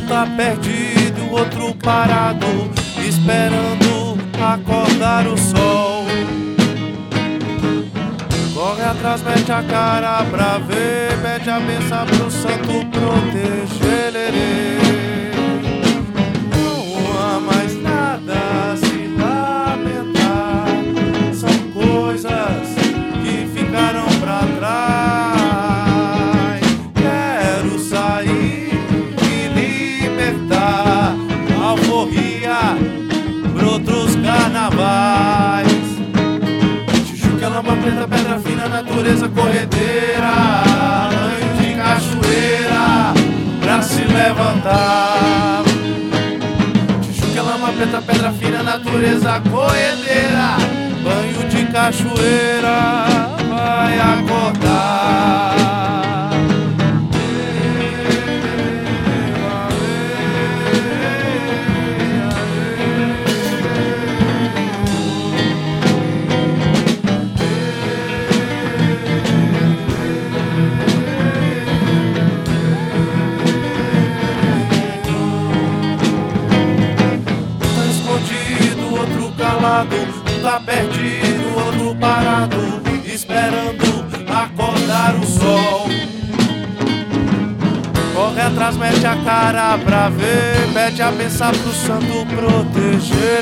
tá perdido, o outro parado, esperando acordar o sol. Corre atrás, mete a cara pra ver, pede a benção pro santo proteger. Não há mais nada a se lamentar, são coisas que ficaram pra trás. Quero sair e libertar, alforria pra outros carnavais. Lama preta, pedra fina, natureza corredeira, banho de cachoeira pra se levantar. Tijuca, lama preta, pedra fina, natureza corredeira, banho de cachoeira vai acordar. Um tá perdido, outro parado, esperando acordar o sol. Corre atrás, mete a cara pra ver, pede a benção pro santo proteger.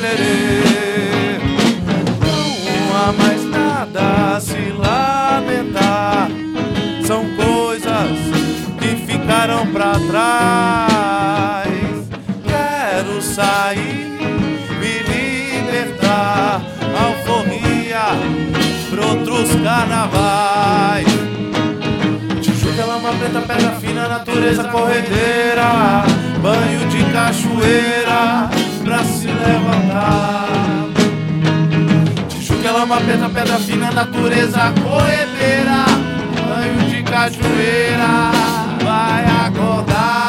Não há mais nada a se lamentar, são coisas que ficaram pra trás. Quero sair, alforria pra outros carnavais. Tijuca, lama preta, pedra fina, natureza corredeira, banho de cachoeira pra se levantar. Tijuca, lama preta, pedra fina, natureza corredeira, banho de cachoeira vai acordar.